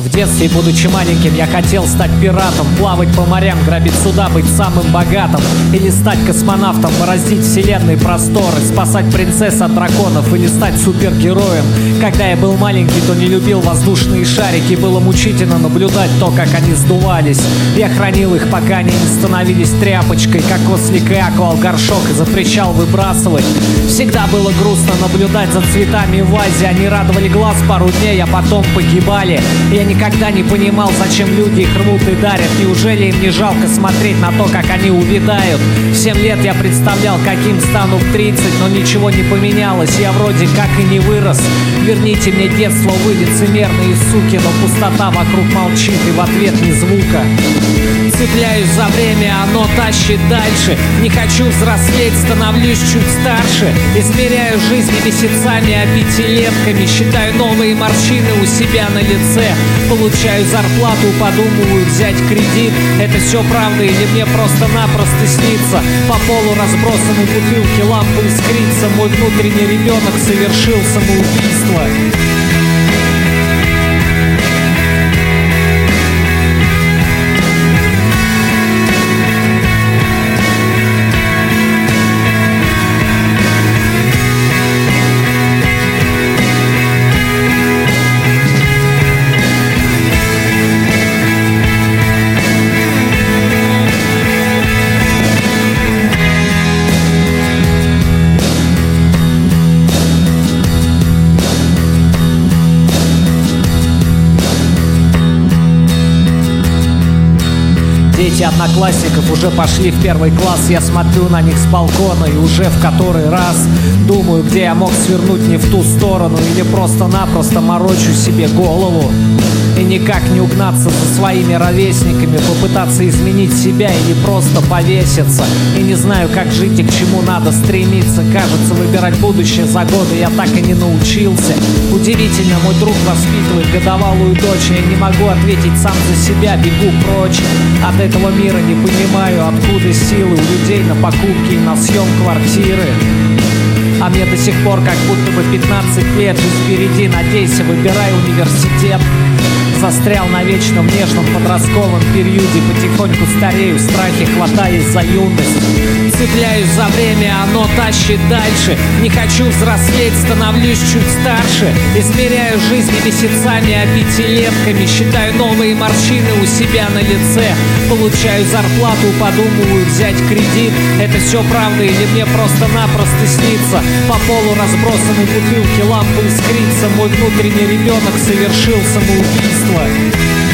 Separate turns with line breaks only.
В детстве, будучи маленьким, я хотел стать пиратом, плавать по морям, грабить суда, быть самым богатым. Или стать космонавтом, бороздить вселенные просторы, спасать принцесс от драконов или стать супергероем. Когда я был маленький, то не любил воздушные шарики, было мучительно наблюдать то, как они сдувались. Я хранил их, пока они не становились тряпочкой, как ослик и клал горшок и запрещал выбрасывать. Всегда было грустно наблюдать за цветами в вазе, они радовали глаз пару дней, а потом погибали. Я никогда не понимал, зачем люди их рвут и дарят. Неужели им не жалко смотреть на то, как они увядают? В 7 лет я представлял, каким стану в 30, но ничего не поменялось, я вроде как и не вырос. Верните мне детство, вы лицемерные суки, но пустота вокруг молчит и в ответ ни звука. Цепляюсь за время, оно тащит дальше. Не хочу взрослеть, становлюсь чуть старше. Измеряю жизнь не месяцами, а пятилетками. Считаю новые морщины у себя на лице. Получаю зарплату, подумываю взять кредит. Это все правда или мне просто-напросто снится? По полу разбросаны бутылки, лампы искрится. Мой внутренний ребенок совершил самоубийство. Дети одноклассников уже пошли в 1 класс. Я смотрю на них с балкона и уже в который раз думаю, где я мог свернуть не в ту сторону, или просто-напросто морочу себе голову. И никак не угнаться за своими ровесниками, попытаться изменить себя или просто повеситься. И не знаю, как жить и к чему надо стремиться. Кажется, выбирать будущее за годы я так и не научился. Удивительно, мой друг воспитывает годовалую дочь. Я не могу ответить сам за себя, бегу прочь от этого мира, не понимаю, откуда силы у людей на покупки и на съем квартиры. А мне до сих пор как будто бы 15 лет, жизнь впереди, надейся, выбирай университет. Застрял на вечном нежном подростковом периоде, потихоньку старею, в страхе хватаясь за юность. Цепляюсь за время, оно тащит дальше. Не хочу взрослеть, становлюсь чуть старше. Измеряю жизнь не месяцами, а пятилетками. Считаю новые морщины у себя на лице. Получаю зарплату, подумываю взять кредит. Это все правда или мне просто-напросто снится? По полу разбросаны бутылки, лампы искрится. Мой внутренний ребенок совершил самоубийство.